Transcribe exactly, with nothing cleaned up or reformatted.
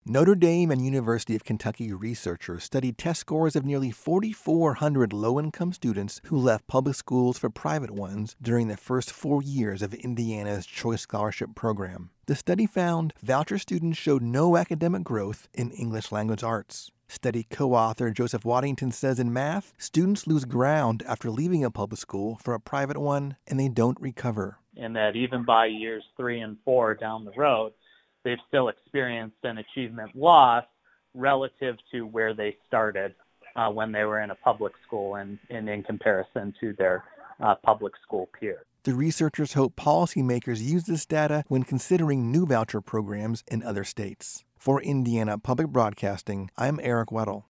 Notre Dame and University of Kentucky researchers studied test scores of nearly four thousand four hundred low-income students who left public schools for private ones during the first four years of Indiana's Choice Scholarship Program. The study found voucher students showed no academic growth in English language arts. Study co-author Joseph Waddington says in math, students lose ground after leaving a public school for a private one, and they don't recover. And that even by years three and four down the road, they've still experienced an achievement loss relative to where they started uh, when they were in a public school and, and in comparison to their uh, public school peers. The researchers hope policymakers use this data when considering new voucher programs in other states. For Indiana Public Broadcasting, I'm Eric Weddle.